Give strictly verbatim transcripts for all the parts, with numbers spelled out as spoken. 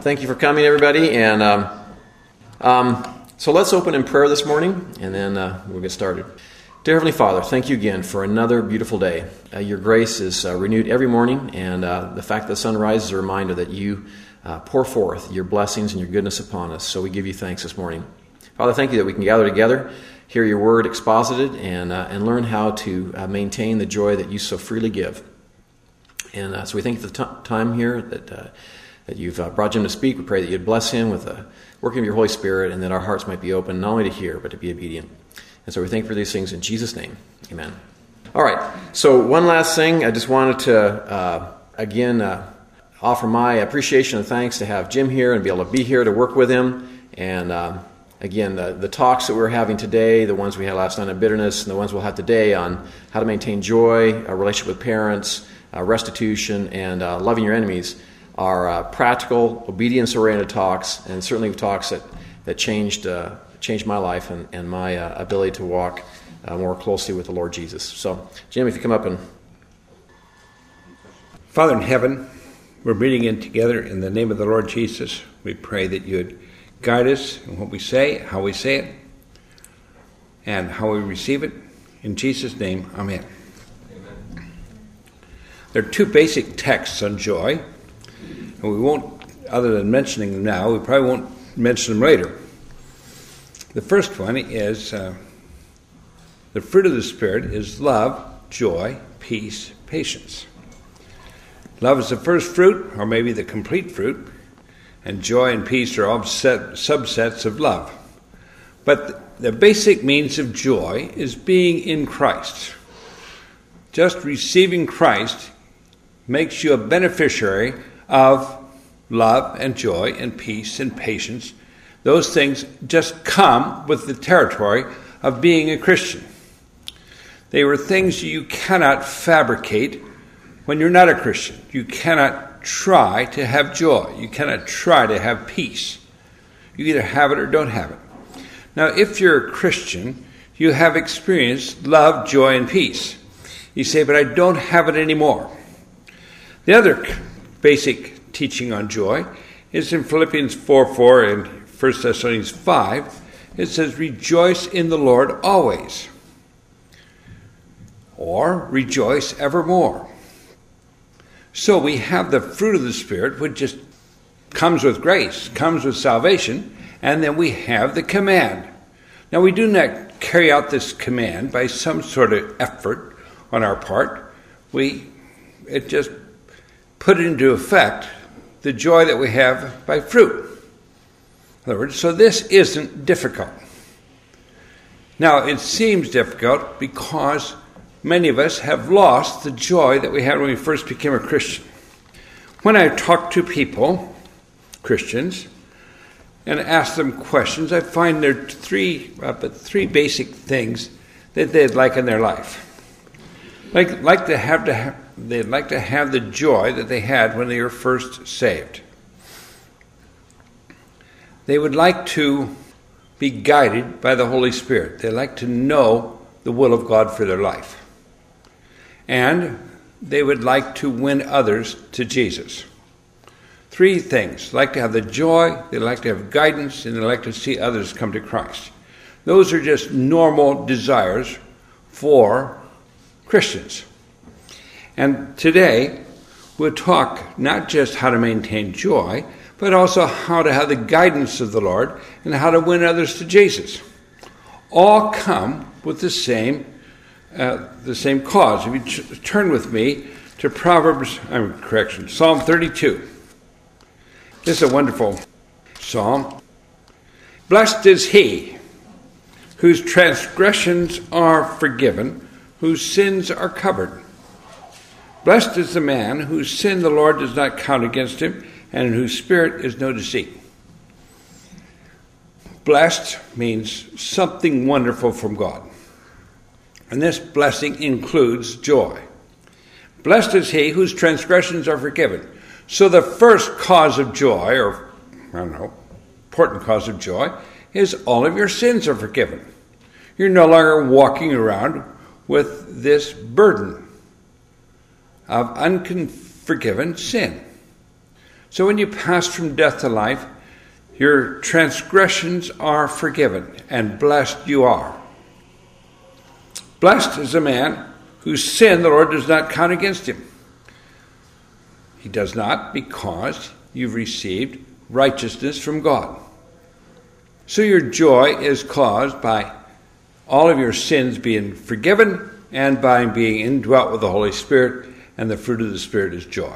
Thank you for coming, everybody. And um, um, so let's open in prayer this morning, and then uh, we'll get started. Dear Heavenly Father, thank you again for another beautiful day. Uh, your grace is uh, renewed every morning, and uh, the fact that the sun rises is a reminder that you uh, pour forth your blessings and your goodness upon us. So we give you thanks this morning. Father, thank you that we can gather together, hear your word exposited, and uh, and learn how to uh, maintain the joy that you so freely give. And uh, so we thank you for the t- time here that uh, that you've uh, brought Jim to speak. We pray that you'd bless him with the working of your Holy Spirit, and that our hearts might be open not only to hear, but to be obedient. And so we thank you for these things in Jesus' name. Amen. All right. So one last thing. I just wanted to, uh, again, uh, offer my appreciation and thanks to have Jim here and be able to be here to work with him. And uh, again, the, the talks that we're having today, the ones we had last night on bitterness, and the ones we'll have today on how to maintain joy, a relationship with parents, uh, restitution, and uh, loving your enemies, are uh, practical, obedience-oriented talks, and certainly talks that, that changed uh, changed my life and, and my uh, ability to walk uh, more closely with the Lord Jesus. So, Jim, if you come up and... Father in heaven, we're meeting in together in the name of the Lord Jesus. We pray that you'd guide us in what we say, how we say it, and how we receive it. In Jesus' name, amen. Amen. There are two basic texts on joy, and we won't, other than mentioning them now, we probably won't mention them later. The first one is, uh, the fruit of the Spirit is love, joy, peace, patience. Love is the first fruit, or maybe the complete fruit, and joy and peace are all set, subsets of love. But the, the basic means of joy is being in Christ. Just receiving Christ makes you a beneficiary of love and joy and peace and patience. Those things just come with the territory of being a Christian. They were things you cannot fabricate when you're not a Christian. You cannot try to have joy. You cannot try to have peace. You either have it or don't have it. Now, if you're a Christian, you have experienced love, joy, and peace. You say, but I don't have it anymore. The other basic teaching on joy is in Philippians four four and First Thessalonians five. It says, rejoice in the Lord always. Or, rejoice evermore. So we have the fruit of the Spirit, which just comes with grace, comes with salvation, and then we have the command. Now, we do not carry out this command by some sort of effort on our part. We, it just put into effect the joy that we have by fruit. In other words, so this isn't difficult. Now, it seems difficult because many of us have lost the joy that we had when we first became a Christian. When I talk to people, Christians, and ask them questions, I find there are three, uh, but three basic things that they'd like in their life. Like, like to have to have, they'd like to have the joy that they had when they were first saved. They would like to be guided by the Holy Spirit. They like to know the will of God for their life. And they would like to win others to Jesus. Three things. They like to have the joy, they like to have guidance, and they like to see others come to Christ. Those are just normal desires for Christians. And today, we'll talk not just how to maintain joy, but also how to have the guidance of the Lord and how to win others to Jesus. All come with the same uh, the same cause. If you t- turn with me to Proverbs, I'm correction, Psalm thirty-two. This is a wonderful psalm. Blessed is he whose transgressions are forgiven, whose sins are covered. Blessed is the man whose sin the Lord does not count against him, and in whose spirit is no deceit. Blessed means something wonderful from God. And this blessing includes joy. Blessed is he whose transgressions are forgiven. So the first cause of joy, or I don't know, important cause of joy, is all of your sins are forgiven. You're no longer walking around with this burden of unforgiven sin. So when you pass from death to life, your transgressions are forgiven, and blessed you are. Blessed is a man whose sin the Lord does not count against him. He does not, because you've received righteousness from God. So your joy is caused by all of your sins being forgiven and by being indwelt with the Holy Spirit, and the fruit of the Spirit is joy.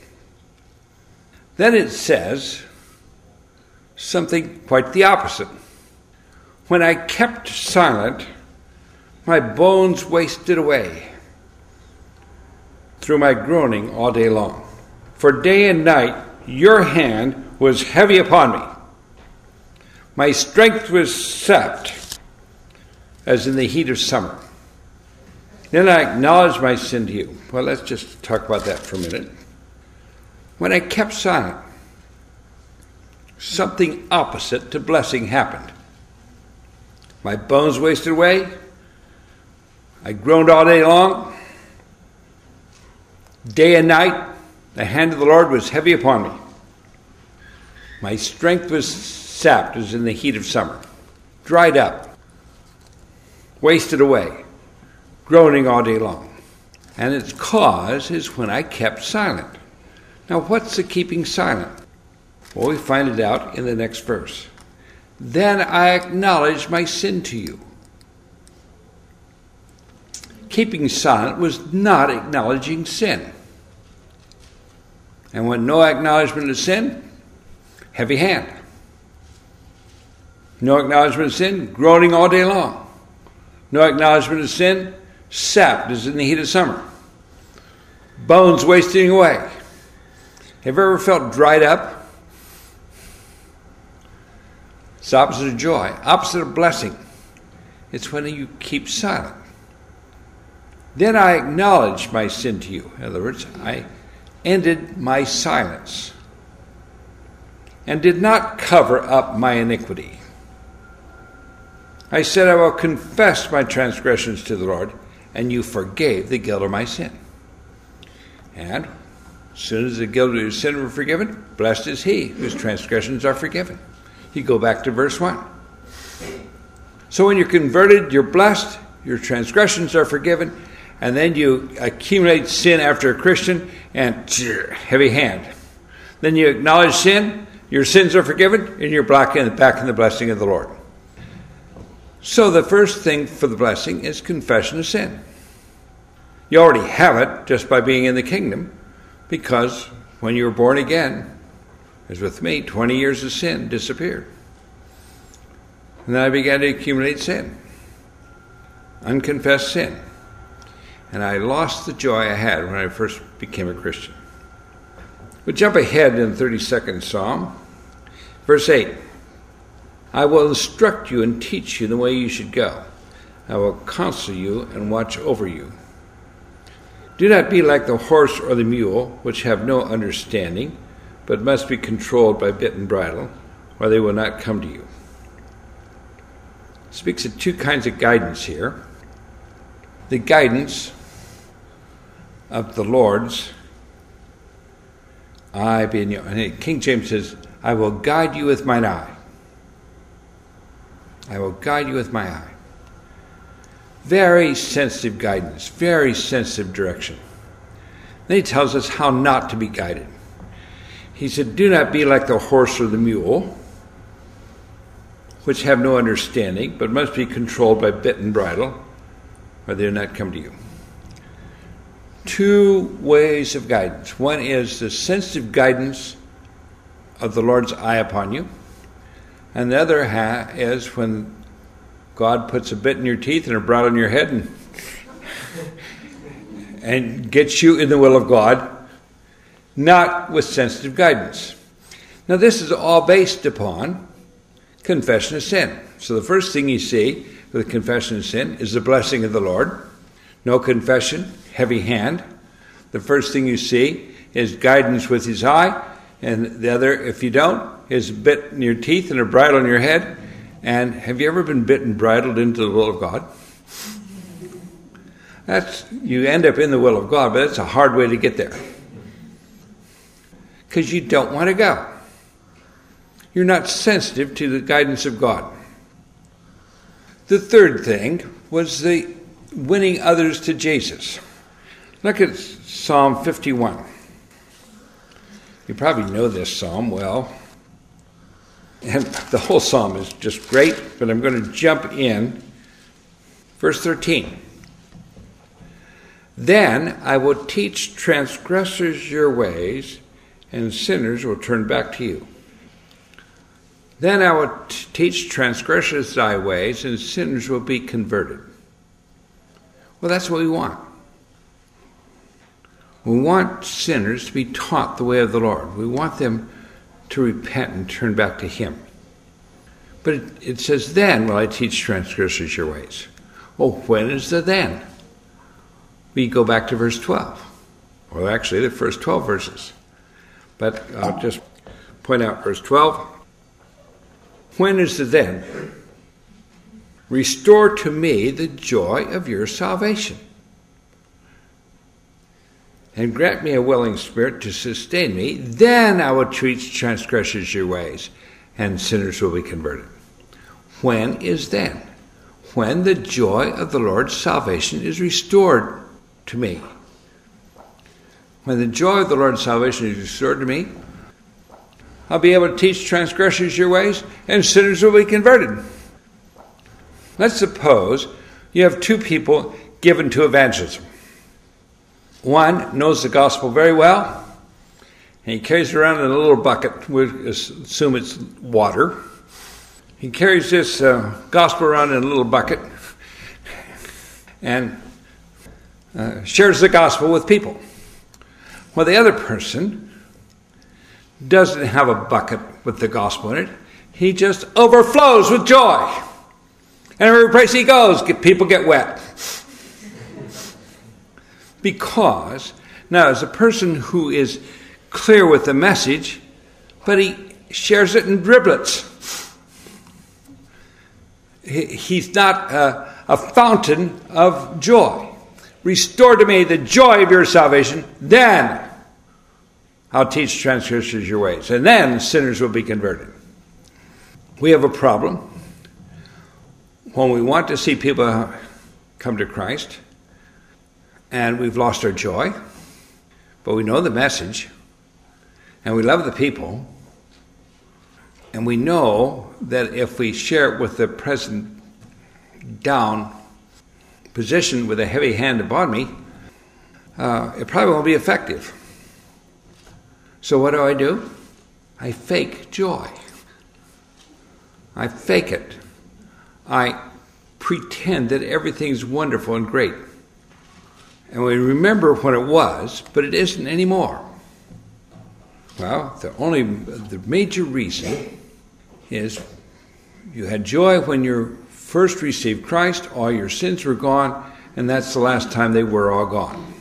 Then it says something quite the opposite. When I kept silent, my bones wasted away through my groaning all day long. For day and night your hand was heavy upon me. My strength was sapped as in the heat of summer. Then I acknowledged my sin to you. Well, let's just talk about that for a minute. When I kept silent, something opposite to blessing happened. My bones wasted away. I groaned all day long. Day and night, the hand of the Lord was heavy upon me. My strength was sapped as in the heat of summer, dried up, wasted away, groaning all day long. And its cause is when I kept silent. Now, what's the keeping silent? Well, we find it out in the next verse. Then I acknowledged my sin to you. Keeping silent was not acknowledging sin. And when no acknowledgement of sin, heavy hand. No acknowledgement of sin, groaning all day long. No acknowledgement of sin, sapped as in the heat of summer. Bones wasting away. Have you ever felt dried up? It's the opposite of joy, opposite of blessing. It's when you keep silent. Then I acknowledged my sin to you. In other words, I ended my silence and did not cover up my iniquity. I said, I will confess my transgressions to the Lord, and you forgave the guilt of my sin. And as soon as the guilt of your sin were forgiven, blessed is he whose transgressions are forgiven. You go back to verse one. So when you're converted, you're blessed, your transgressions are forgiven, and then you accumulate sin after a Christian, and heavy hand. Then you acknowledge sin, your sins are forgiven, and you're back in, back in the blessing of the Lord. So the first thing for the blessing is confession of sin. You already have it just by being in the kingdom, because when you were born again, as with me, twenty years of sin disappeared. And then I began to accumulate sin, unconfessed sin. And I lost the joy I had when I first became a Christian. We jump ahead in the thirty-second Psalm, verse eight. I will instruct you and teach you the way you should go. I will counsel you and watch over you. Do not be like the horse or the mule, which have no understanding, but must be controlled by bit and bridle, or they will not come to you. It speaks of two kinds of guidance here. The guidance of the Lord's eye being your... King James says, I will guide you with mine eye. I will guide you with my eye. Very sensitive guidance, very sensitive direction. Then he tells us how not to be guided. He said, do not be like the horse or the mule, which have no understanding, but must be controlled by bit and bridle, or they will not come to you. Two ways of guidance. One is the sensitive guidance of the Lord's eye upon you, and the other ha- is when God puts a bit in your teeth and a bridle in your head and, and gets you in the will of God, not with sensitive guidance. Now this is all based upon confession of sin. So the first thing you see with confession of sin is the blessing of the Lord. No confession, heavy hand. The first thing you see is guidance with his eye, and the other, if you don't, is a bit in your teeth and a bridle in your head. And have you ever been bit and bridled into the will of God? That's, you end up in the will of God, but it's a hard way to get there. because you don't want to go. You're not sensitive to the guidance of God. The third thing was the winning others to Jesus. Look at Psalm fifty-one. You probably know this psalm well. And the whole psalm is just great, but I'm going to jump in. Verse thirteen. Then I will teach transgressors your ways, and sinners will turn back to you. Then I will t- teach transgressors thy ways, and sinners will be converted. Well, that's what we want. We want sinners to be taught the way of the Lord. We want them to repent and turn back to Him. But it, it says, then will I teach transgressors your ways. Well, when is the then? We go back to verse twelve. Well, actually, the first twelve verses. But I'll just point out verse twelve. When is the then? Restore to me the joy of your salvation, and grant me a willing spirit to sustain me. Then I will teach transgressors your ways, and sinners will be converted. When is then? When the joy of the Lord's salvation is restored to me. When the joy of the Lord's salvation is restored to me, I'll be able to teach transgressors your ways, and sinners will be converted. Let's suppose you have two people given to evangelism. One knows the gospel very well, and he carries it around in a little bucket. We assume it's water. He carries this uh, gospel around in a little bucket and uh, shares the gospel with people. Well, the other person doesn't have a bucket with the gospel in it. He just overflows with joy. And every place he goes, people get wet. Because, now, as a person who is clear with the message, but he shares it in driblets. He, he's not a, a fountain of joy. Restore to me the joy of your salvation, then I'll teach transgressors your ways, and then sinners will be converted. We have a problem when we want to see people come to Christ, and we've lost our joy, but we know the message, and we love the people, and we know that if we share it with the present down position with a heavy hand upon me, uh, it probably won't be effective. So what do I do? I fake joy. I fake it. I pretend that everything's wonderful and great. And we remember when it was, but it isn't anymore. Well, the only, the major reason is you had joy when you first received Christ, all your sins were gone, and that's the last time they were all gone.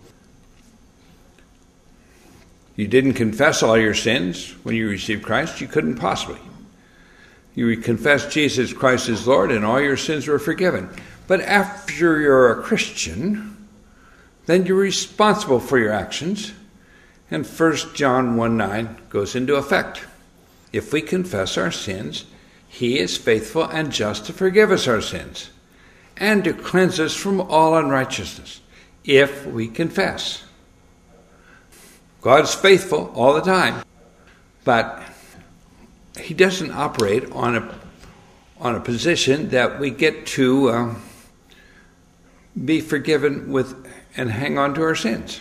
You didn't confess all your sins when you received Christ, you couldn't possibly. You confessed Jesus Christ as Lord, and all your sins were forgiven. But after you're a Christian, then you're responsible for your actions, and First John one nine goes into effect. If we confess our sins, He is faithful and just to forgive us our sins, and to cleanse us from all unrighteousness, if we confess. God's faithful all the time, but He doesn't operate on a on a position that we get to uh, be forgiven with and hang on to our sins.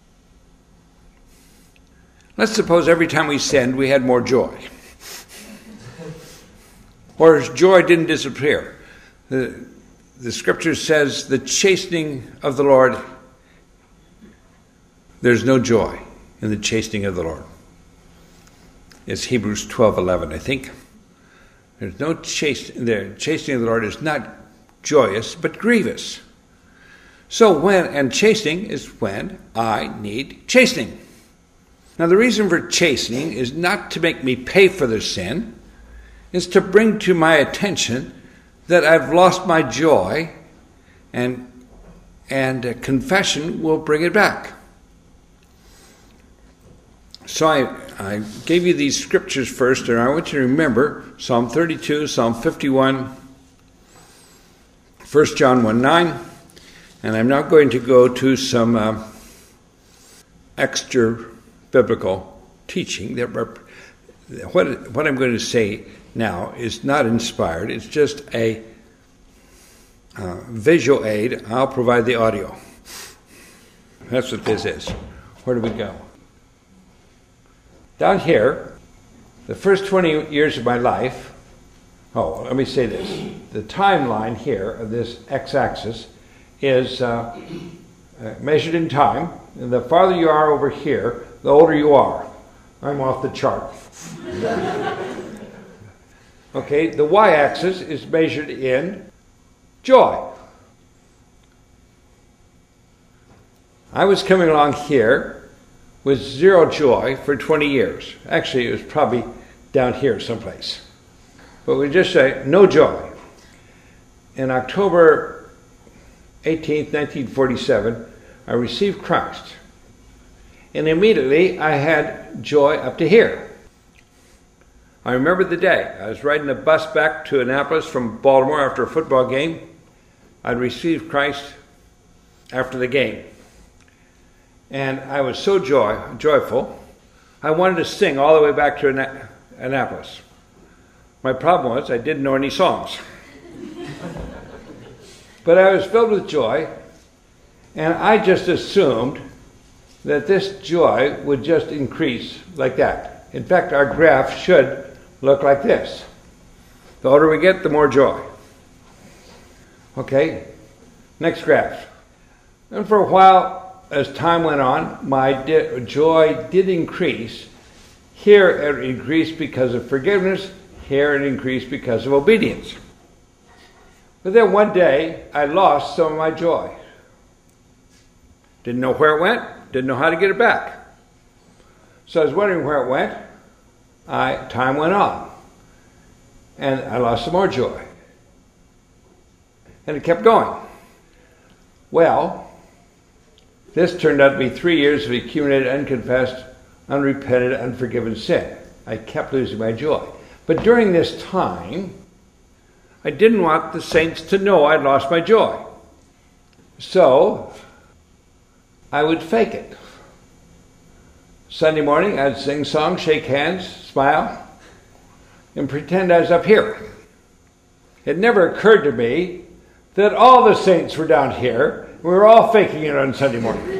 Let's suppose every time we sinned, we had more joy. Or joy didn't disappear. The, the scripture says the chastening of the Lord, there's no joy in the chastening of the Lord. It's Hebrews twelve eleven, I think. There's no chastening. The chastening of the Lord is not joyous, but grievous. So when, and chastening is when I need chastening. Now the reason for chastening is not to make me pay for the sin, is to bring to my attention that I've lost my joy, and and a confession will bring it back. So I, I gave you these scriptures first, and I want you to remember Psalm thirty-two, Psalm fifty-one, First John one nine, and I'm now going to go to some uh, extra biblical teaching. That rep- what what I'm going to say now is not inspired. It's just a uh, visual aid. I'll provide the audio. That's what this is. Where do we go? Down here, the first twenty years of my life, oh, let me say this. The timeline here of this x-axis is uh, uh, measured in time. And the farther you are over here, the older you are. I'm off the chart. Okay, the y-axis is measured in joy. I was coming along here with zero joy for twenty years. Actually, it was probably down here someplace. But we just say, no joy. In October eighteenth, nineteen forty-seven, I received Christ. And immediately I had joy up to here. I remember the day. I was riding a bus back to Annapolis from Baltimore after a football game. I'd received Christ after the game. And I was so joy, joyful, I wanted to sing all the way back to Anna- Annapolis. My problem was I didn't know any songs. But I was filled with joy, and I just assumed that this joy would just increase like that. In fact, our graph should look like this. The older we get, the more joy. Okay, next graph. And for a while, as time went on, my di- joy did increase. Here it increased because of forgiveness. Here it increased because of obedience. But then one day, I lost some of my joy. Didn't know where it went. Didn't know how to get it back. So I was wondering where it went. I, time went on. And I lost some more joy. And it kept going. Well, this turned out to be three years of accumulated, unconfessed, unrepented, unforgiven sin. I kept losing my joy. But during this time, I didn't want the saints to know I'd lost my joy. So, I would fake it. Sunday morning, I'd sing songs, shake hands, smile, and pretend I was up here. It never occurred to me that all the saints were down here. We were all faking it on Sunday morning.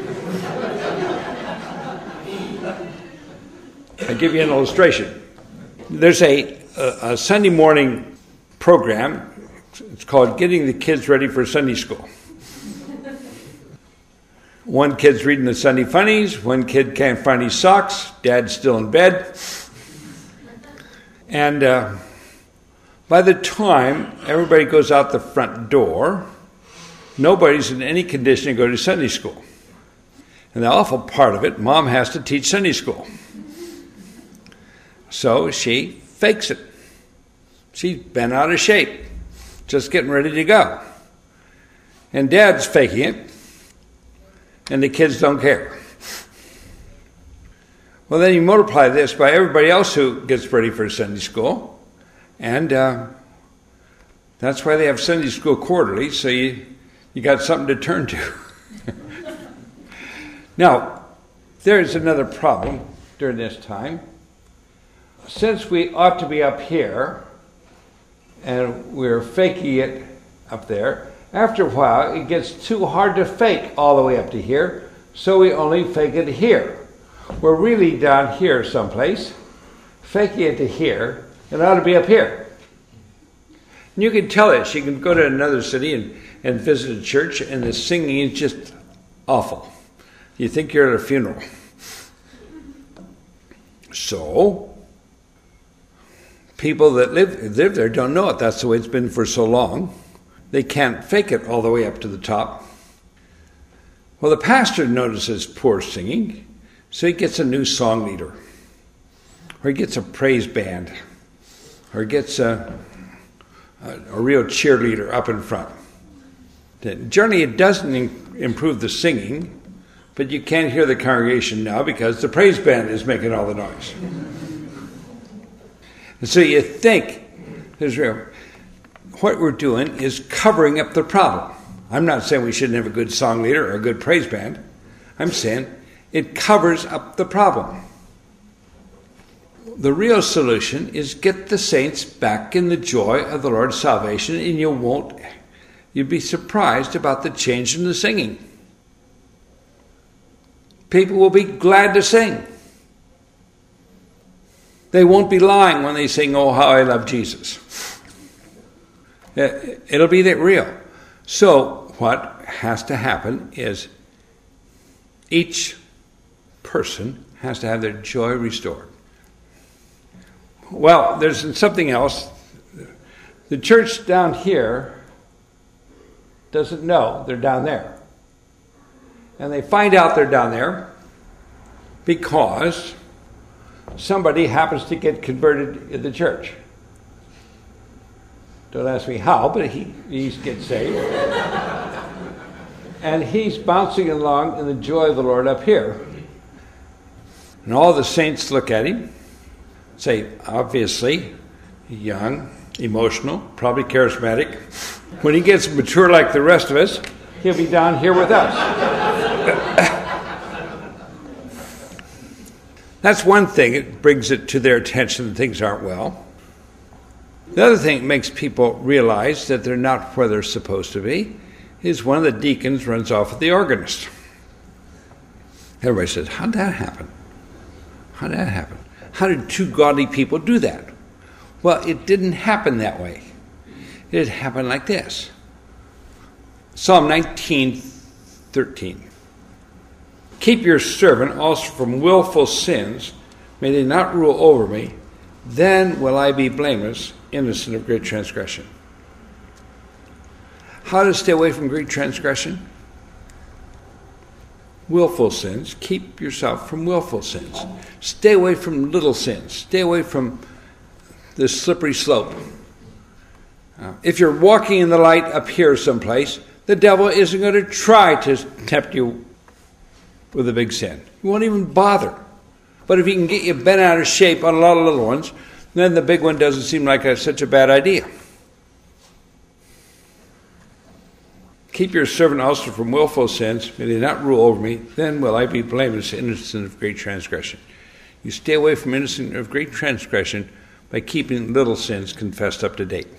I'll give you an illustration. There's a, a, a Sunday morning program. It's called Getting the Kids Ready for Sunday School. One kid's reading the Sunday funnies. One kid can't find his socks. Dad's still in bed. And uh, by the time everybody goes out the front door, nobody's in any condition to go to Sunday school. And the awful part of it, Mom has to teach Sunday school. So she fakes it. She's bent out of shape, just getting ready to go. And Dad's faking it, and the kids don't care. Well, then you multiply this by everybody else who gets ready for Sunday school, and uh, that's why they have Sunday school quarterly, so you You got something to turn to. Now, there's another problem during this time. Since we ought to be up here, and we're faking it up there, after a while it gets too hard to fake all the way up to here, so we only fake it here. We're really down here someplace, faking it to here, and it ought to be up here. And you can tell it. You can go to another city and and visit a church, and the singing is just awful. You think you're at a funeral. So, people that live, live there don't know it. That's the way it's been for so long. They can't fake it all the way up to the top. Well, the pastor notices poor singing, so he gets a new song leader. Or he gets a praise band. Or he gets a, a, a real cheerleader up in front. Generally, it doesn't improve the singing, but you can't hear the congregation now because the praise band is making all the noise. And so you think, Israel, what we're doing is covering up the problem. I'm not saying we shouldn't have a good song leader or a good praise band. I'm saying it covers up the problem. The real solution is get the saints back in the joy of the Lord's salvation, and you won't, you'd be surprised about the change in the singing. People will be glad to sing. They won't be lying when they sing, "Oh, how I love Jesus." It'll be that real. So what has to happen is each person has to have their joy restored. Well, there's something else. The church down here doesn't know they're down there. And they find out they're down there because somebody happens to get converted in the church. Don't ask me how, but he, he gets saved. And he's bouncing along in the joy of the Lord up here. And all the saints look at him, say, obviously, young, emotional, probably charismatic. When he gets mature like the rest of us, he'll be down here with us. That's one thing. It brings it to their attention that things aren't well. The other thing that makes people realize that they're not where they're supposed to be is one of the deacons runs off with the organist. Everybody says, how did that happen? How did that happen? How did two godly people do that? Well, it didn't happen that way. It happened like this. Psalm nineteen thirteen. Keep your servant also from willful sins. May they not rule over me. Then will I be blameless, innocent of great transgression. How to stay away from great transgression? Willful sins. Keep yourself from willful sins. Stay away from little sins. Stay away from the slippery slope. Uh, if you're walking in the light up here someplace, the devil isn't going to try to tempt you with a big sin. He won't even bother. But if he can get you bent out of shape on a lot of little ones, then the big one doesn't seem like a, such a bad idea. Keep your servant also from willful sins. May they not rule over me. Then will I be blameless, innocent of great transgression. You stay away from innocent of great transgression by keeping little sins confessed up to date.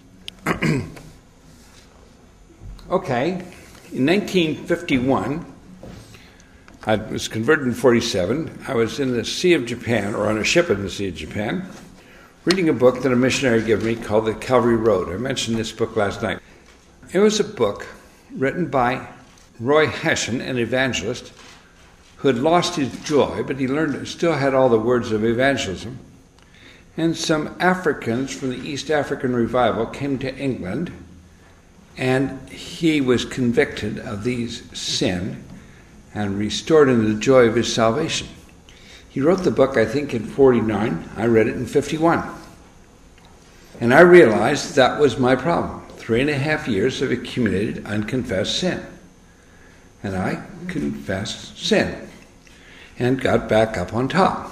Okay, in nineteen fifty-one, I was converted in forty-seven. I was in the Sea of Japan, or on a ship in the Sea of Japan, reading a book that a missionary gave me called The Calvary Road. I mentioned this book last night. It was a book written by Roy Hession, an evangelist, who had lost his joy, but he learned, still had all the words of evangelism. And some Africans from the East African Revival came to England, and he was convicted of these sin and restored in the joy of his salvation. He wrote the book, I think, in forty-nine. I read it in fifty-one. And I realized that was my problem. Three and a half years of accumulated unconfessed sin. And I confessed sin and got back up on top.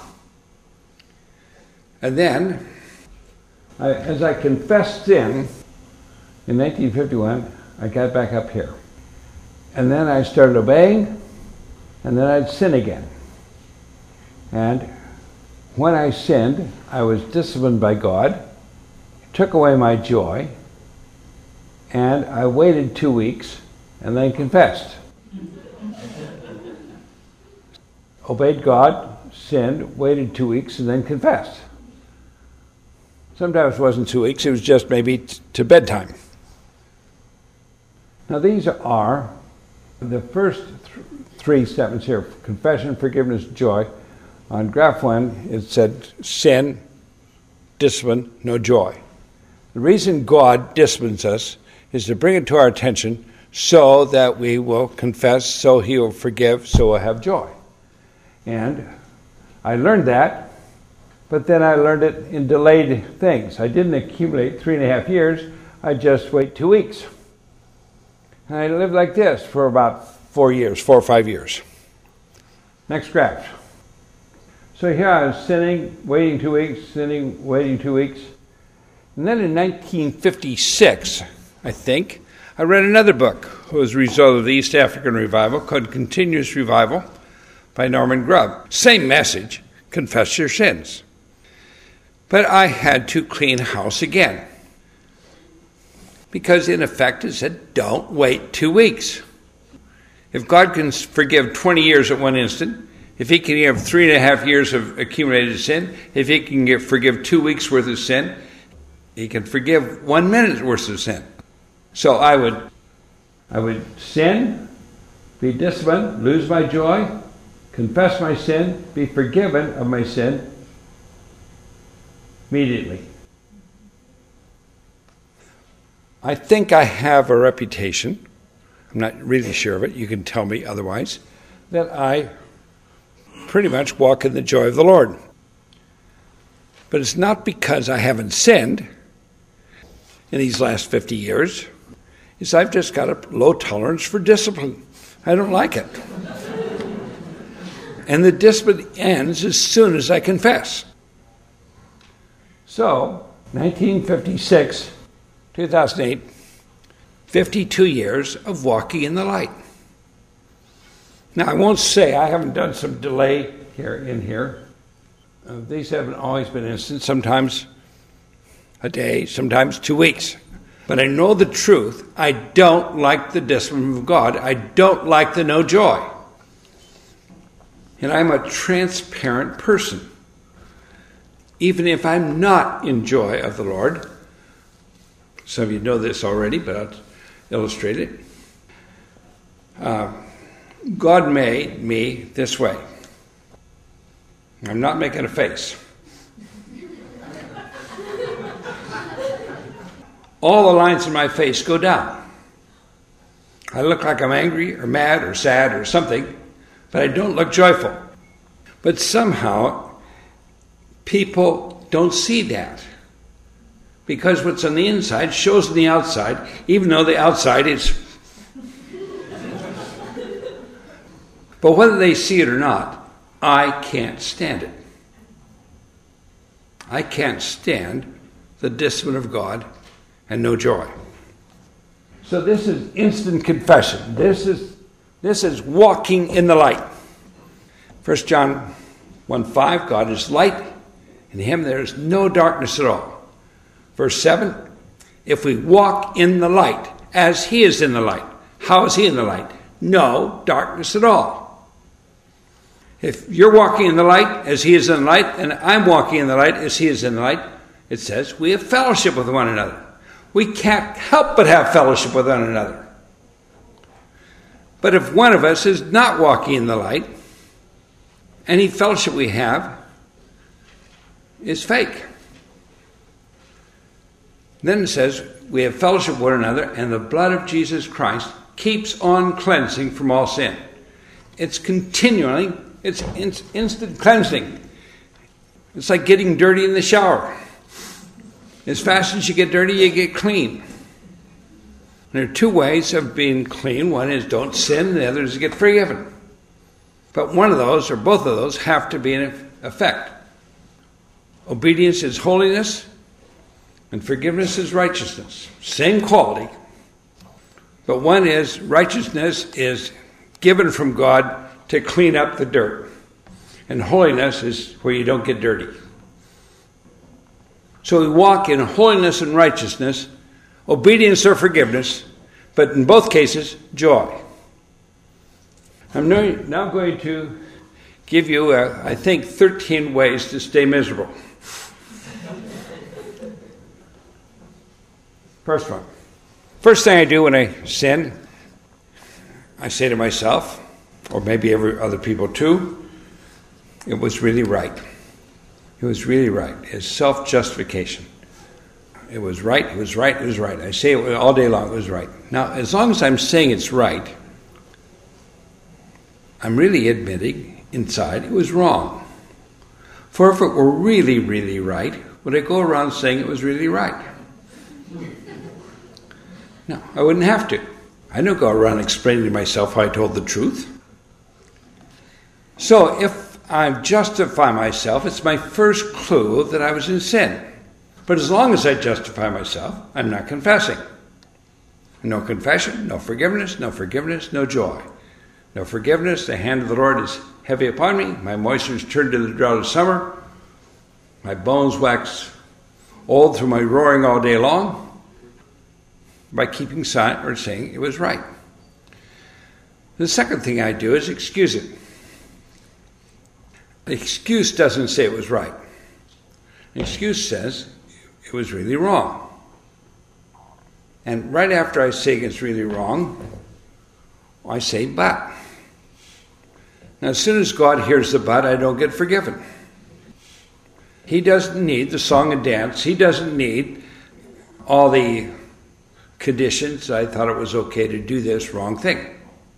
And then, I, as I confessed sin in nineteen fifty-one, I got back up here. And then I started obeying, and then I'd sin again. And when I sinned, I was disciplined by God, took away my joy, and I waited two weeks and then confessed. Obeyed God, sinned, waited two weeks, and then confessed. Sometimes it wasn't two weeks, it was just maybe t- to bedtime. Now these are the first th- three statements here: confession, forgiveness, joy. On graph one, it said sin, discipline, no joy. The reason God disciplines us is to bring it to our attention so that we will confess, so he will forgive, so we'll have joy. And I learned that, but then I learned it in delayed things. I didn't accumulate three and a half years, I just wait two weeks. And I lived like this for about four years, four or five years. Next graph. So here I was sinning, waiting two weeks, sinning, waiting two weeks. And then in nineteen fifty-six, I think, I read another book. It was a result of the East African revival called Continuous Revival by Norman Grubb. Same message, confess your sins. But I had to clean house again. Because in effect it said, don't wait two weeks. If God can forgive twenty years at one instant, if he can give three and a half years of accumulated sin, if he can give, forgive two weeks worth of sin, he can forgive one minute worth of sin. So I would, I would sin, be disciplined, lose my joy, confess my sin, be forgiven of my sin immediately. I think I have a reputation, I'm not really sure of it, you can tell me otherwise, that I pretty much walk in the joy of the Lord. But it's not because I haven't sinned in these last fifty years. It's I've just got a low tolerance for discipline. I don't like it. And the discipline ends as soon as I confess. So, nineteen fifty-six, two thousand eight, fifty-two years of walking in the light. Now, I won't say I haven't done some delay here in here. Uh, these haven't always been instant, sometimes a day, sometimes two weeks. But I know the truth. I don't like the discipline of God. I don't like the no joy. And I'm a transparent person. Even if I'm not in joy of the Lord, some of you know this already, but I'll illustrate it. Uh, God made me this way. I'm not making a face. All the lines in my face go down. I look like I'm angry or mad or sad or something, but I don't look joyful. But somehow, people don't see that. Because what's on the inside shows on the outside, even though the outside is... But whether they see it or not, I can't stand it. I can't stand the discipline of God and no joy. So this is instant confession. This is this is walking in the light. First John one five, God is light. In him there is no darkness at all. Verse seven, if we walk in the light as he is in the light. How is he in the light? No darkness at all. If you're walking in the light as he is in the light, and I'm walking in the light as he is in the light, it says we have fellowship with one another. We can't help but have fellowship with one another. But if one of us is not walking in the light, any fellowship we have is fake. Then it says we have fellowship with one another, and the blood of Jesus Christ keeps on cleansing from all sin. It's continually, it's instant cleansing. It's like getting dirty in the shower. As fast as you get dirty, you get clean. There are two ways of being clean. One is don't sin, and the other is get forgiven. But one of those, or both of those, have to be in effect. Obedience is holiness, and forgiveness is righteousness. Same quality. But one is, righteousness is given from God to clean up the dirt. And holiness is where you don't get dirty. So we walk in holiness and righteousness, obedience or forgiveness, but in both cases, joy. I'm now going to give you, uh, I think, thirteen ways to stay miserable. First one. First thing I do when I sin, I say to myself, or maybe every other people too, it was really right. It was really right. It's self-justification. It was right, it was right, it was right. I say it all day long, it was right. Now, as long as I'm saying it's right, I'm really admitting inside it was wrong. For if it were really, really right, would I go around saying it was really right? No, I wouldn't have to. I don't go around explaining to myself how I told the truth. So if I justify myself, it's my first clue that I was in sin. But as long as I justify myself, I'm not confessing. No confession, no forgiveness, no forgiveness, no joy. No forgiveness, the hand of the Lord is heavy upon me. My moisture is turned to the drought of summer. My bones wax old through my roaring all day long. By keeping silent or saying it was right. The second thing I do is excuse it. The excuse doesn't say it was right. The excuse says it was really wrong. And right after I say it's really wrong, I say but. Now, as soon as God hears the but, I don't get forgiven. He doesn't need the song and dance. He doesn't need all the conditions. I thought it was okay to do this wrong thing.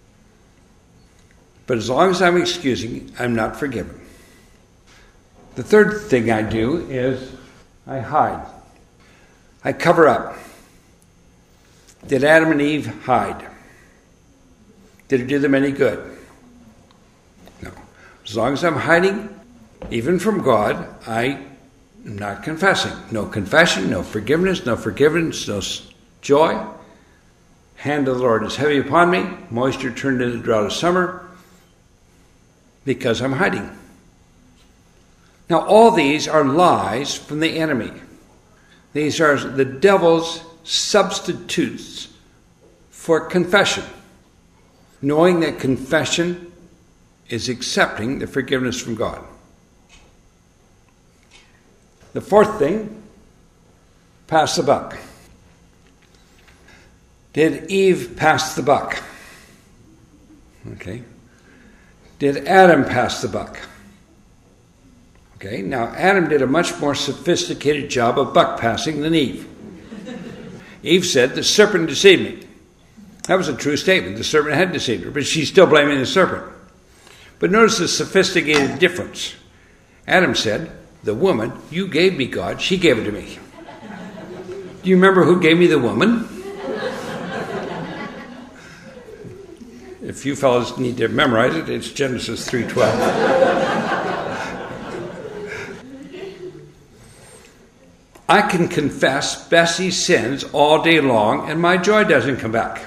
But as long as I'm excusing, I'm not forgiven. The third thing I do is I hide. I cover up. Did Adam and Eve hide? Did it do them any good? No. As long as I'm hiding, even from God, I am not confessing. No confession, no forgiveness, no forgiveness, no joy. Hand of the Lord is heavy upon me. Moisture turned into the drought of summer. Because I'm hiding. Now all these are lies from the enemy. These are the devil's substitutes for confession. Knowing that confession is accepting the forgiveness from God. The fourth thing, pass the buck. Did Eve pass the buck? Okay. Did Adam pass the buck? Okay, now Adam did a much more sophisticated job of buck passing than Eve. Eve said, the serpent deceived me. That was a true statement. The serpent had deceived her, but she's still blaming the serpent. But notice the sophisticated difference. Adam said, the woman, you gave me, God, she gave it to me. Do you remember who gave me the woman? If you fellows need to memorize it, it's Genesis three twelve. I can confess Bessie's sins all day long and my joy doesn't come back.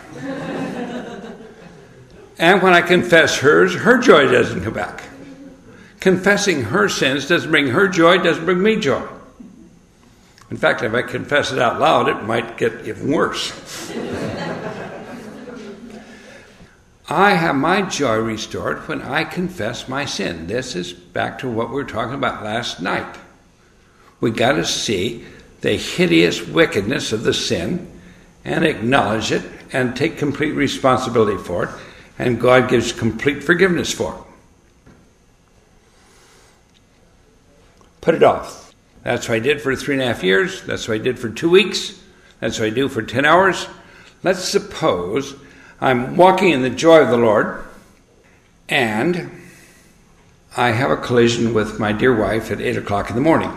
And when I confess hers, her joy doesn't come back. Confessing her sins doesn't bring her joy, doesn't bring me joy. In fact, if I confess it out loud, it might get even worse. I have my joy restored when I confess my sin. This is back to what we were talking about last night. We got to see the hideous wickedness of the sin and acknowledge it and take complete responsibility for it, and God gives complete forgiveness for it. Put it off. That's what I did for three and a half years. That's what I did for two weeks. That's what I do for ten hours. Let's suppose I'm walking in the joy of the Lord, and I have a collision with my dear wife at eight o'clock in the morning.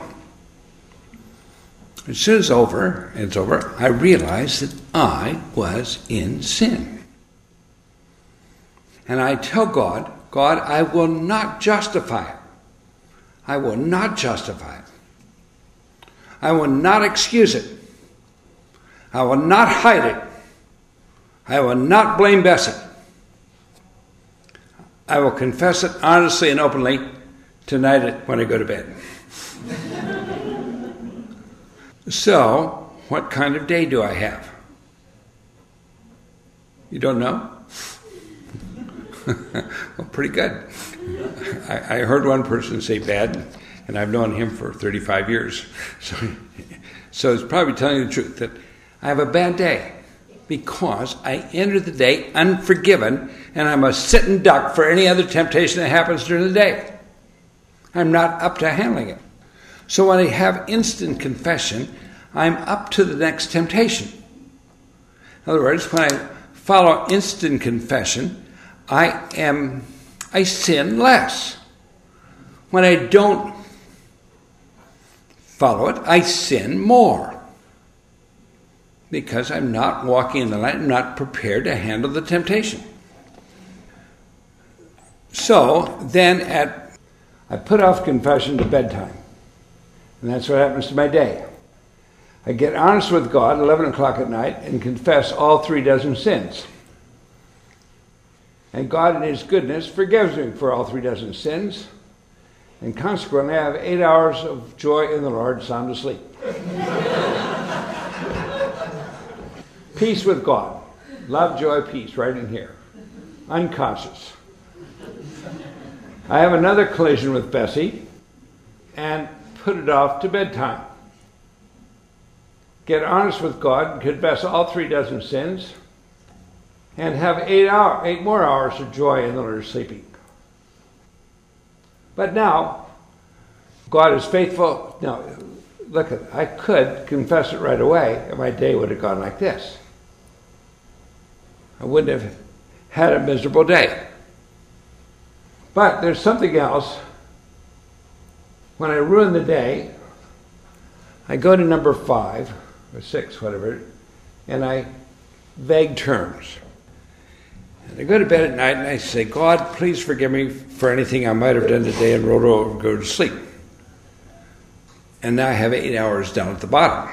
As soon as it's over, it's over, I realize that I was in sin. And I tell God, God, I will not justify it. I will not justify it. I will not excuse it. I will not hide it. I will not blame Bessie. I will confess it honestly and openly tonight when I go to bed. So, what kind of day do I have? You don't know? Well, pretty good. I, I heard one person say bad, and I've known him for thirty-five years. So, so it's probably telling the truth that I have a bad day because I enter the day unforgiven, and I'm a sitting duck for any other temptation that happens during the day. I'm not up to handling it. So when I have instant confession, I'm up to the next temptation. In other words, when I follow instant confession, I am, I sin less. When I don't follow it, I sin more. Because I'm not walking in the light, I'm not prepared to handle the temptation. So then at, I put off confession to bedtime. And that's what happens to my day. I get honest with God at eleven o'clock at night and confess all three dozen sins. And God in his goodness forgives me for all three dozen sins. And consequently, I have eight hours of joy in the Lord, sound asleep. Peace with God. Love, joy, peace, right in here. Unconscious. I have another collision with Bessie and put it off to bedtime. Get honest with God, confess all three dozen sins, and have eight hour, eight more hours of joy in the Lord sleeping. But now, God is faithful. Now, look, at, I could confess it right away, and my day would have gone like this. I wouldn't have had a miserable day. But there's something else. When I ruin the day, I go to number five, or six, whatever, and I vague terms. And I go to bed at night and I say, God, please forgive me for anything I might have done today, and roll over and go to sleep. And now I have eight hours down at the bottom.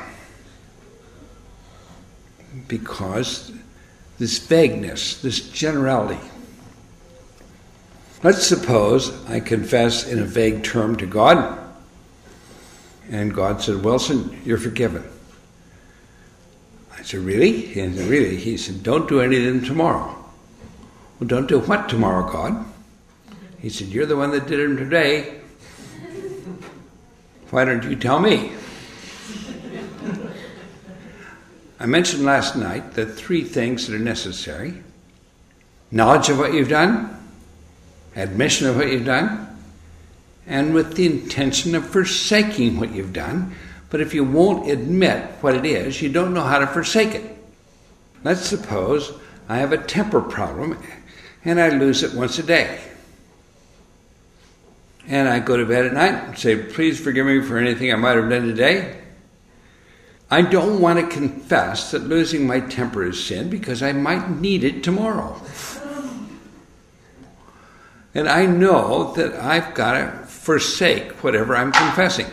Because this vagueness, this generality. Let's suppose I confess in a vague term to God, and God said, Wilson, you're forgiven. I said, really? He said, really? He said, don't do any of them tomorrow. Well, don't do what tomorrow, God? He said, you're the one that did them today. Why don't you tell me? I mentioned last night the three things that are necessary. Knowledge of what you've done, admission of what you've done, and with the intention of forsaking what you've done. But if you won't admit what it is, you don't know how to forsake it. Let's suppose I have a temper problem and I lose it once a day. And I go to bed at night and say, please forgive me for anything I might have done today. I don't want to confess that losing my temper is sin, because I might need it tomorrow. And I know that I've got to forsake whatever I'm confessing.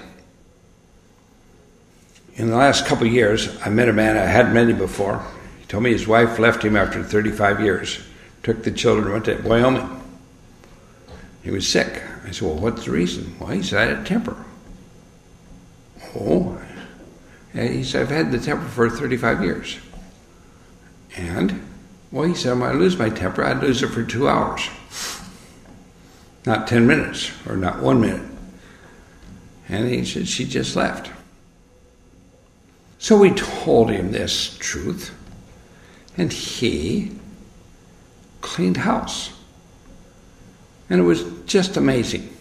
In the last couple of years, I met a man I hadn't met him before. He told me his wife left him after thirty-five years, took the children, went to Wyoming. He was sick. I said, well, what's the reason? Well, he said, I had a temper. Oh. And he said, I've had the temper for thirty-five years. And, well, he said, when I lose my temper, I'd lose it for two hours. Not ten minutes, or not one minute. And he said, she just left. So we told him this truth, and he cleaned house. And it was just amazing.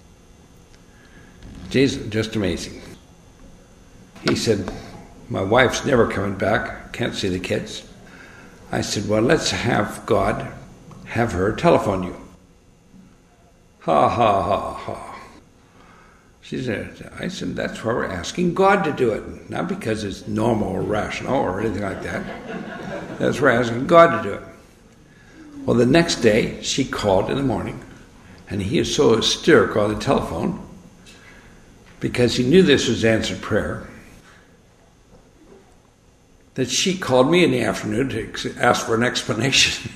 Jesus, just amazing. He said, my wife's never coming back, can't see the kids. I said, well, let's have God have her telephone you. Ha, ha, ha, ha. She said, I said, that's why we're asking God to do it. Not because it's normal or rational or anything like that. That's why we're asking God to do it. Well, the next day, she called in the morning, and he is so hysterical on the telephone because he knew this was answered prayer, that she called me in the afternoon to ask for an explanation.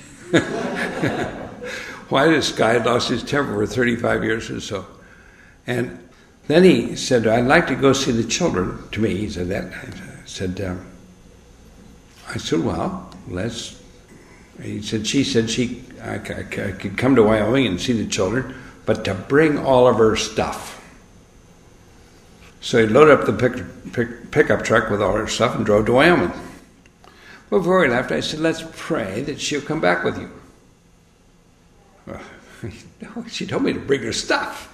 Why this guy had lost his temper for thirty-five years or so. And then he said, I'd like to go see the children. To me, he said that. I said, um, I said, well, let's. He said, she said she I, I, I could come to Wyoming and see the children, but to bring all of her stuff. So he loaded up the pick, pick, pickup truck with all her stuff and drove to Wyoming. Before he left, I said, let's pray that she'll come back with you. Well, no, she told me to bring her stuff.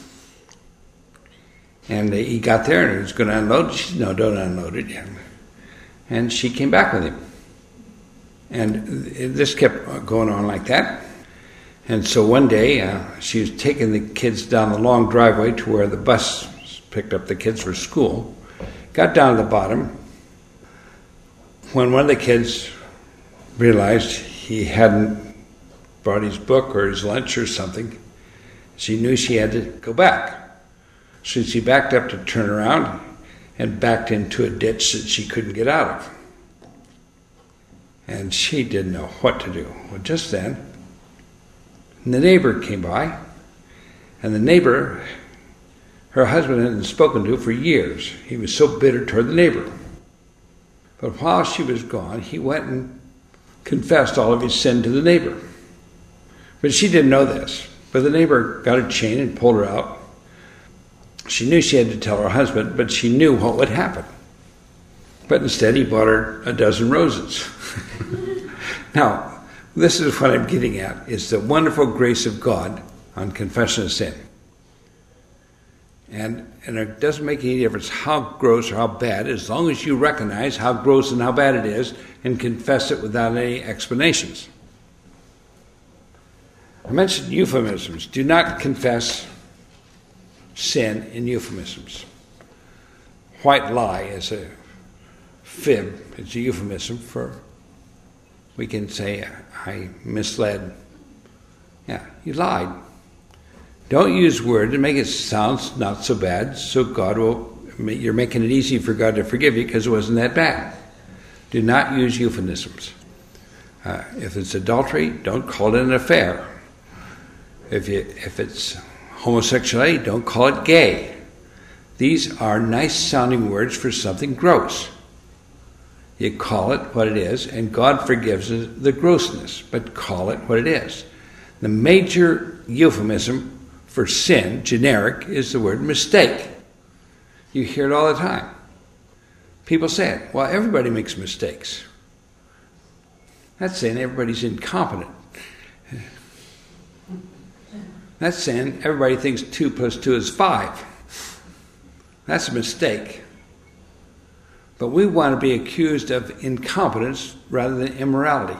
And he got there and he was going to unload it. She said, no, don't unload it yet. And she came back with him. And this kept going on like that. And so one day, uh, she was taking the kids down the long driveway to where the bus picked up the kids for school. Got down to the bottom. When one of the kids realized he hadn't brought his book or his lunch or something. She knew she had to go back. So she backed up to turn around and backed into a ditch that she couldn't get out of. And she didn't know what to do. Well, just then, the neighbor came by, and the neighbor, her husband hadn't spoken to for years. He was so bitter toward the neighbor. But while she was gone, he went and confessed all of his sin to the neighbor. But she didn't know this. But the neighbor got a chain and pulled her out. She knew she had to tell her husband, but she knew what would happen. But instead he bought her a dozen roses. Now, this is what I'm getting at, is the wonderful grace of God on confession of sin. And, and it doesn't make any difference how gross or how bad, as long as you recognize how gross and how bad it is and confess it without any explanations. I mentioned euphemisms. Do not confess sin in euphemisms. White lie is a fib. It's a euphemism for, we can say, I misled. Yeah, you lied. Don't use words to make it sound not so bad, so God will, you're making it easy for God to forgive you because it wasn't that bad. Do not use euphemisms. Uh, if it's adultery, don't call it an affair. If you, if it's homosexuality, don't call it gay. These are nice sounding words for something gross. You call it what it is, and God forgives the grossness, but call it what it is. The major euphemism for sin, generic, is the word mistake. You hear it all the time. People say it. Well, everybody makes mistakes. That's saying everybody's incompetent. That's saying everybody thinks two plus two is five. That's a mistake. But we want to be accused of incompetence rather than immorality.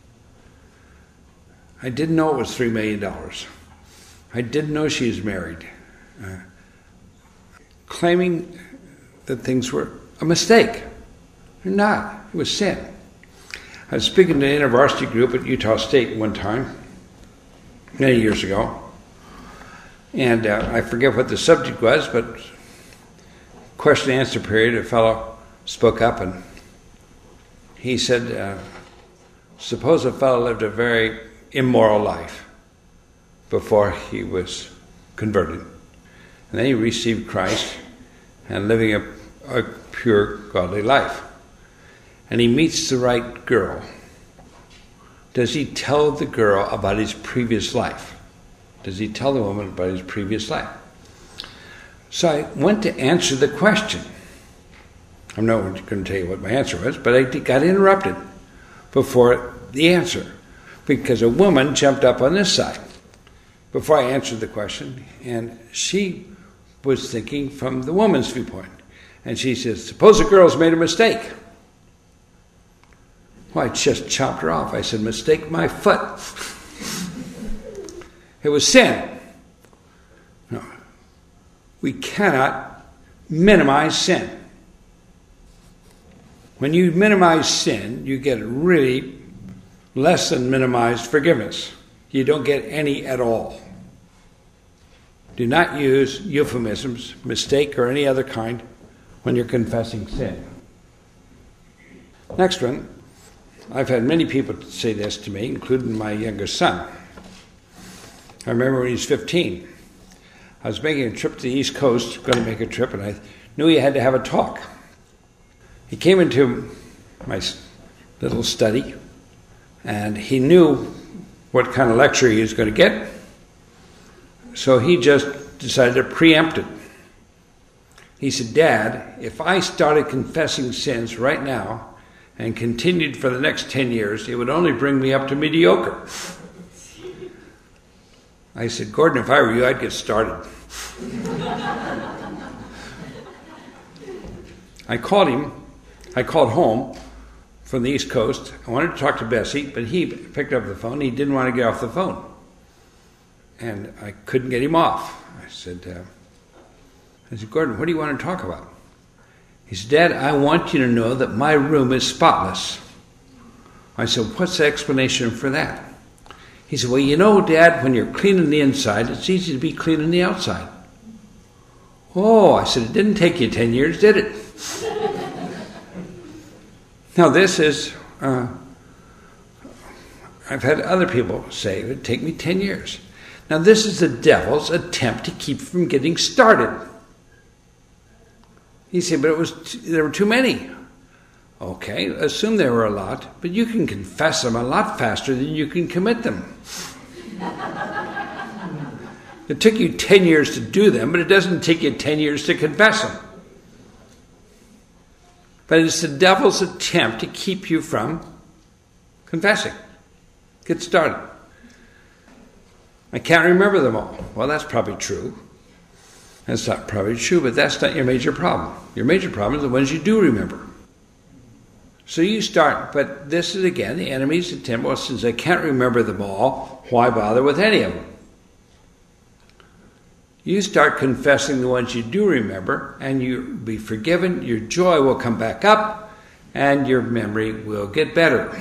I didn't know it was three million dollars. I didn't know she was married. Uh, claiming that things were a mistake. They're not. It was sin. I was speaking to an InterVarsity group at Utah State one time, many years ago. And uh, I forget what the subject was, but question and answer period, a fellow spoke up and he said, uh, suppose a fellow lived a very immoral life before he was converted. And then he received Christ and living a, a pure, godly life. And he meets the right girl. Does he tell the girl about his previous life? Does he tell the woman about his previous life? So I went to answer the question. I'm not going to tell you what my answer was, but I got interrupted before the answer because a woman jumped up on this side before I answered the question, and she was thinking from the woman's viewpoint. And she says, suppose a girl's made a mistake. Well, I just chopped her off. I said, mistake my foot. It was sin. No. We cannot minimize sin. When you minimize sin, you get really less than minimized forgiveness. You don't get any at all. Do not use euphemisms, mistake, or any other kind when you're confessing sin. Next one. I've had many people say this to me, including my youngest son. I remember when he was fifteen. I was making a trip to the East Coast, going to make a trip, and I knew he had to have a talk. He came into my little study, and he knew what kind of lecture he was going to get, so he just decided to preempt it. He said, Dad, if I started confessing sins right now and continued for the next ten years, it would only bring me up to mediocre. I said, Gordon, if I were you, I'd get started. I called him. I called home from the East Coast. I wanted to talk to Bessie, but he picked up the phone. He didn't want to get off the phone. And I couldn't get him off. I said, uh, I said, Gordon, what do you want to talk about? He said, Dad, I want you to know that my room is spotless. I said, what's the explanation for that? He said, well, you know, Dad, when you're cleaning the inside, it's easy to be cleaning the outside. Oh, I said, it didn't take you ten years, did it? Now this is, uh, I've had other people say, it would take me ten years. Now this is the devil's attempt to keep from getting started. He said, but it was t- there were too many. Okay, assume there were a lot, but you can confess them a lot faster than you can commit them. It took you ten years to do them, but it doesn't take you ten years to confess them. But it's the devil's attempt to keep you from confessing. Get started. I can't remember them all. Well, that's probably true. That's not probably true, but that's not your major problem. Your major problem is the ones you do remember. So you start, but this is again the enemy's attempt. Well, since I can't remember them all, why bother with any of them? You start confessing the ones you do remember, and you'll be forgiven, your joy will come back up, and your memory will get better.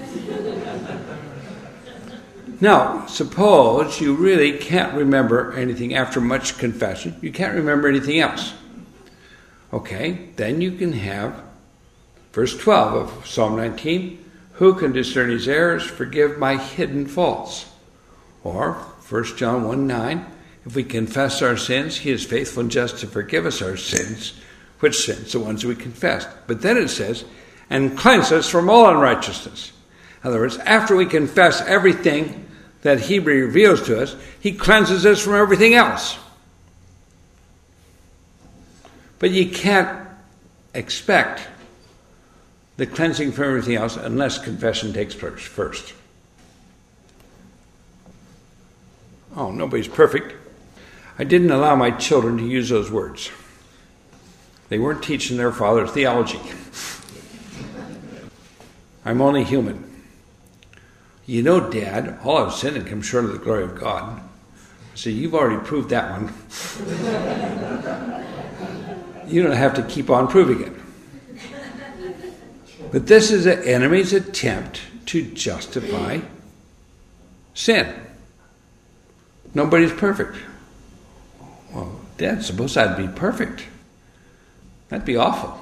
Now, suppose you really can't remember anything after much confession. You can't remember anything else. Okay, then you can have verse twelve of Psalm nineteen, who can discern his errors, forgive my hidden faults? Or First John one nine, if we confess our sins, he is faithful and just to forgive us our sins. Which sins? The ones we confessed. But then it says, and cleanse us from all unrighteousness. In other words, after we confess everything that he reveals to us, he cleanses us from everything else. But you can't expect the cleansing from everything else unless confession takes place first. Oh, nobody's perfect. I didn't allow my children to use those words. They weren't teaching their father theology. I'm only human. You know, Dad, all I've sinned and come short of the glory of God. So you've already proved that one. You don't have to keep on proving it. But this is the enemy's attempt to justify sin. Nobody's perfect. Well, Dad, suppose I'd be perfect. That'd be awful.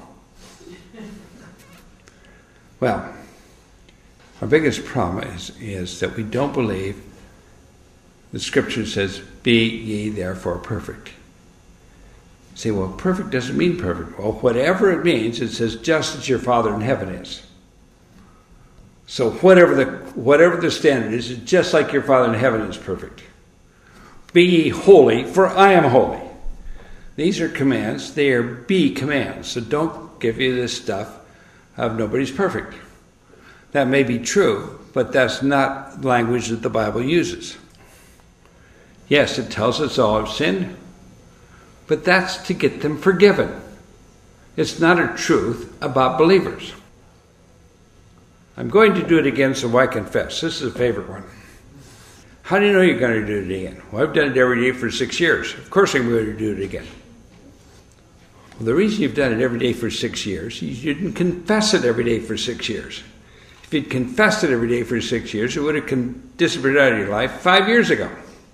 Well, our biggest problem is, is that we don't believe the Scripture says, be ye therefore perfect. You say, well, perfect doesn't mean perfect. Well, whatever it means, it says just as your Father in heaven is. So whatever the whatever the standard is, it's just like your Father in heaven is perfect. Be ye holy, for I am holy. These are commands. They are be commands. So don't give you this stuff of nobody's perfect. That may be true, but that's not language that the Bible uses. Yes, it tells us all have sinned, but that's to get them forgiven. It's not a truth about believers. I'm going to do it again, so why confess? This is a favorite one. How do you know you're going to do it again? Well, I've done it every day for six years. Of course I'm going to do it again. Well, the reason you've done it every day for six years, you didn't confess it every day for six years. If you'd confessed it every day for six years, it would have con- disappeared out of your life five years ago.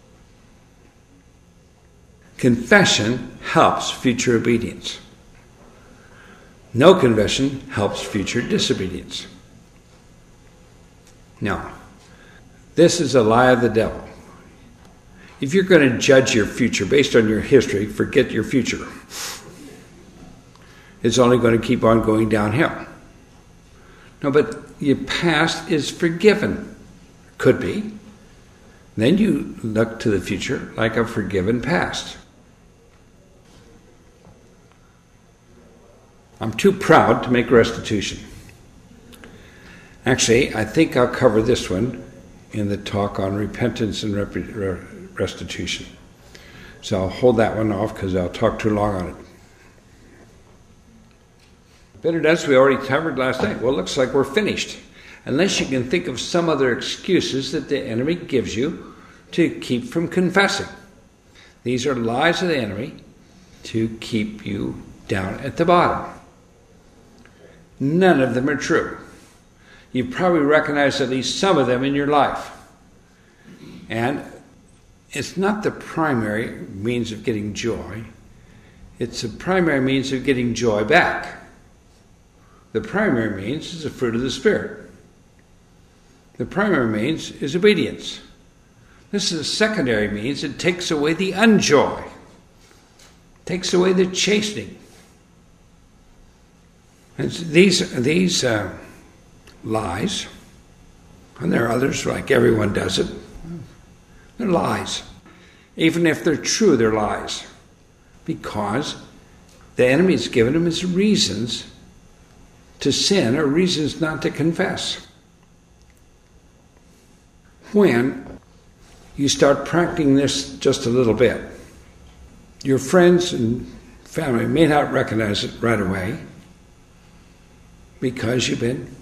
Confession helps future obedience. No confession helps future disobedience. Now, this is a lie of the devil. If you're going to judge your future based on your history, forget your future. It's only going to keep on going downhill. No, but your past is forgiven. Could be. Then you look to the future like a forgiven past. I'm too proud to make restitution. Actually, I think I'll cover this one in the talk on repentance and rep- restitution. So I'll hold that one off because I'll talk too long on it. Bitterness we already covered last night. Well, it looks like we're finished. Unless you can think of some other excuses that the enemy gives you to keep from confessing. These are lies of the enemy to keep you down at the bottom. None of them are true. You've probably recognized at least some of them in your life. And it's not the primary means of getting joy. It's the primary means of getting joy back. The primary means is the fruit of the Spirit. The primary means is obedience. This is a secondary means. It takes away the unjoy. Takes away the chastening. And these these uh, lies, and there are others, like everyone does it, they're lies. Even if they're true, they're lies. Because the enemy's given them his reasons to sin or reasons not to confess. When you start practicing this just a little bit, your friends and family may not recognize it right away because you've been